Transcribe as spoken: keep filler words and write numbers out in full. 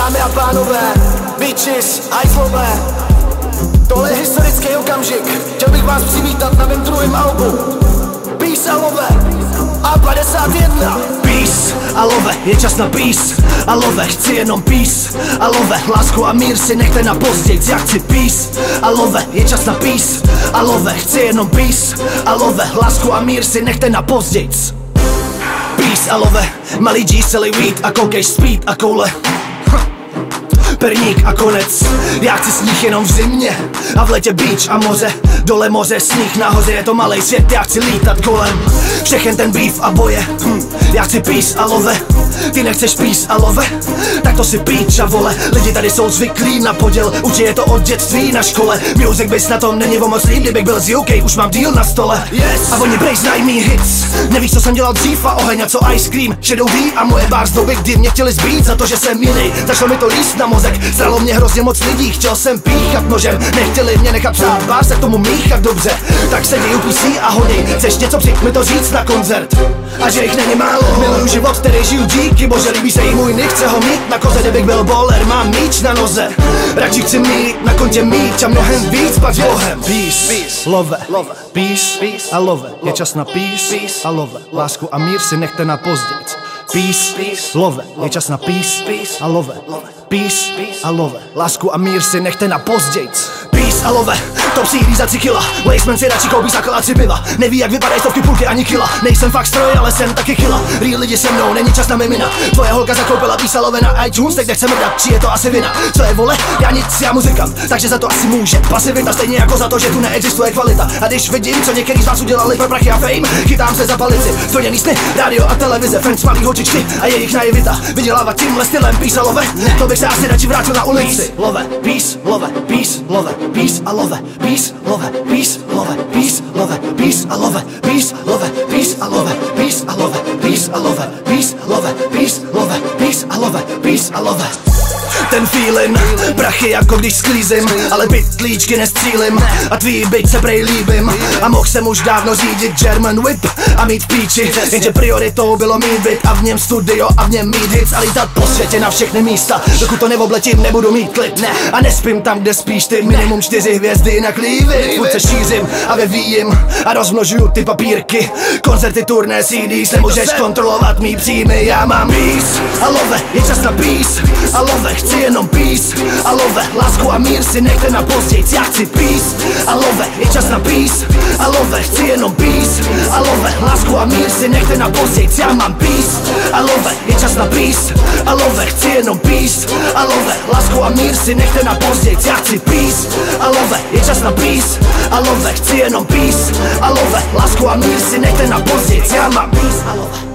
Dámy a pánové, bitches, hajzlové, tohle je historický okamžik. Chtěl bych vás přivítat na mém druhém albu Peace a Love A padesát jedna. Peace a love, je čas na peace a love, chci jenom peace a love, lásku a mír si nechte na pozdějc, jak chci peace a love, je čas na peace a love, chci jenom peace a love, lásku a mír si nechte na pozdějc. Peace a love, malý G, celý weed a koukej speed a koule. Perník a konec, já chci sníh jenom v zimě a v letě beach a moře, dole moře, sníh nahoře, je to malej svět, já chci lítat kolem. Všechen ten beef a boje, hm, já chci peace a love. Ty nechceš peace a love? Tak to si píč a vole. Lidi tady jsou zvyklí na poděl, učí je to od dětství na škole. Music biz na tom není o moc líp, kdybych byl z U K, už mám deal na stole. Yes. A oni brej znají mý hits, nevíš co jsem dělal dřív a oheň a co Ice Cream, Shadow V a moje bars doby, kdy mě chtěli zbít za to, že jsem jiný. Zašlo mi to líst na mozek, zralo mě hrozně moc lidí, chtěl jsem píchat nožem, nechtěli mě nechat psát bars, tak tomu míchat dobře. Tak sedí U P C a honí, chceš něco, přijď mi to říct na koncert. A že jich není málo, miluju život, který žiju díky bože, líbí se jí můj, nechce ho mít na koze, kdybych byl bowler, mám míč na noze. Radši chci mít na kontě míč a mnohem víc pak s Bohem. Peace, peace, love, love, peace, peace a love, je čas na peace, peace a love, lásku a mír si nechte na pozdějc. Peace, peace, love, je čas na peace, peace a love, peace a love, lásku a mír si nechte na pozdějc. Peace a love, to psí za tři kila, Wasteman si radši koupí zakala tři piva. Neví jak vypadají stovky půlky ani kila, nejsem fakt stroj, ale jsem taky kila. Real lidi se mnou, není čas na mimina. Tvoje holka zakoupila Peace a love na iTunes, teď nechce mrdat, či je to asi vina. Co je vole, já nic, já muzikant, takže za to asi může pasivita, stejně jako za to, že tu neexistuje kvalita. A když vidím, co některý z vás udělali pro prachy a fame, chytám se za palici, splněný sny, rádio a televize, friends malý hočičky a jejich naivita. Vydělávat tímhle stylem Peace a love, to bych se asi radši vrátil na ulici. Love, peace, love, peace, love, peace a love, peace, love, peace, love, peace, love, peace a love, peace, love, peace a love, peace a love, peace a love, peace, love, peace, love, peace a love, peace a love. Ten feeling, prachy jako když sklízím, ale pytlíčky nestřílim a tvý byť se prej líbím. A mohl jsem už dávno řídit German Whip a mít píči, jenže prioritou bylo mít byt a v něm studio a v něm mít hits a lítat po světě na všechny místa. Dokud to neobletím, nebudu mít klid a nespím tam, kde spíš ty, minimum čtyři hvězdy, jinak lívy. Furt se šířím a vyvíjím a rozmnožuju ty papírky. Koncerty, turné, C Ds, nemůžeš kontrolovat mý příjmy. Já mám peace a love, je čas na peace a love, chci jenom peace a love, lásku a mír si nechte na pozdějc, já chci peace a love, je čas na peace a love, chci jenom peace a love, lásku a mír si nechte na pozdějc, já mám peace a love, je čas na peace a love, chci jenom peace a love, lásku a mír si nechte na pozdějc, já chci peace a love, je čas na peace a love, chci jenom peace a love, lásku a mír si nechte na pozdějc, já mám peace a love.